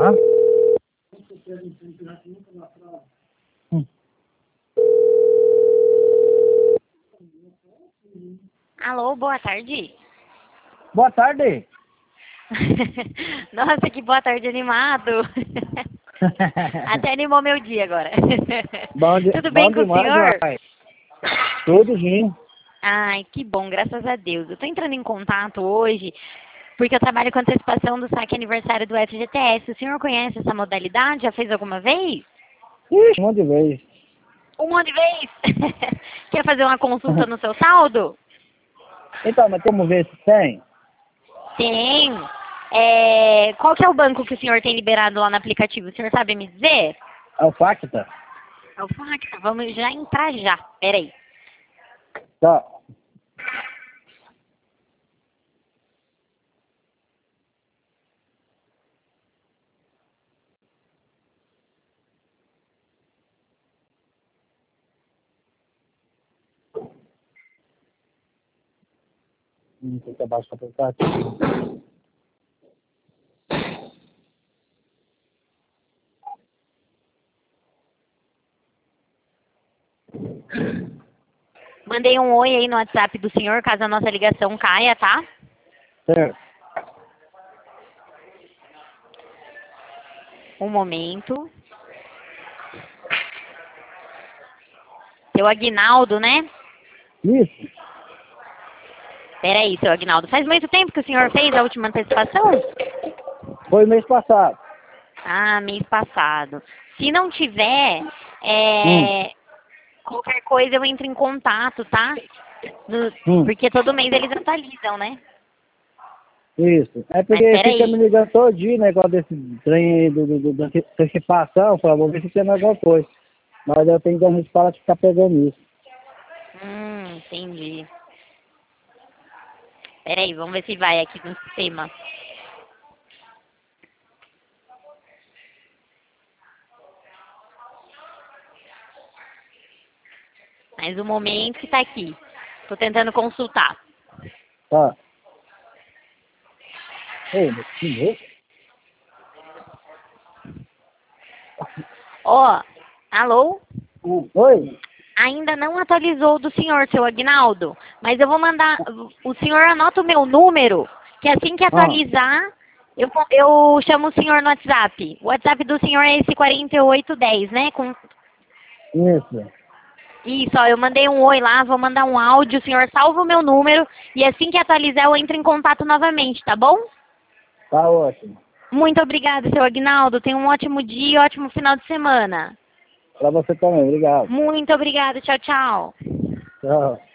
Hã? Alô, boa tarde. Boa tarde. Nossa, que boa tarde animado. Até animou meu dia agora. Tudo bem Bom com o demais, senhor? vai. Tudo sim. Ai, que bom, graças a Deus. Eu tô entrando em contato hoje porque eu trabalho com antecipação do saque aniversário do FGTS. O senhor conhece essa modalidade? Já fez alguma vez? Ixi, um monte de vez. Um monte de vez? Quer fazer uma consulta no seu saldo? Então, mas vamos ver se tem. Tem. Qual que é o banco que o senhor tem liberado lá no aplicativo? O senhor sabe me dizer? É o Facta? É o Facta. Vamos já entrar já. Peraí. Tá. Fica abaixo pra apertar aqui. Mandei um oi aí no WhatsApp do senhor, caso a nossa ligação caia, tá? Certo. Um momento. Seu Aguinaldo, né? Isso. Peraí, seu Aguinaldo. Faz muito tempo que o senhor fez a última antecipação? Foi mês passado. Ah, mês passado. Se não tiver, Hum. qualquer coisa eu entro em contato, tá? Hum. Porque todo mês eles atualizam, né? Isso. É Mas porque fica me peraí. ligando todo dia, negócio desse trem aí da antecipação. Falei, vou ver se tem mais alguma coisa. Mas eu tenho que dar um respaldo de ficar pegando isso. Entendi. Peraí, vamos ver se vai aqui no sistema. Mais um momento que tá aqui. Tô tentando consultar. Tá. Ei, mas que louco. Ó, alô? Oi? Ainda não atualizou do senhor, seu Aguinaldo. Mas eu vou mandar. O senhor anota o meu número, que assim que Ah, atualizar, eu chamo o senhor no WhatsApp. O WhatsApp do senhor é esse 4810, né? isso. Isso, ó, eu mandei um oi lá, vou mandar um áudio, o senhor salva o meu número e assim que atualizar eu entro em contato novamente, tá bom? Tá ótimo. Muito obrigada, seu Aguinaldo. Tenha um ótimo dia e ótimo final de semana. Pra você também, obrigado. Muito obrigada. Tchau, tchau. Tchau.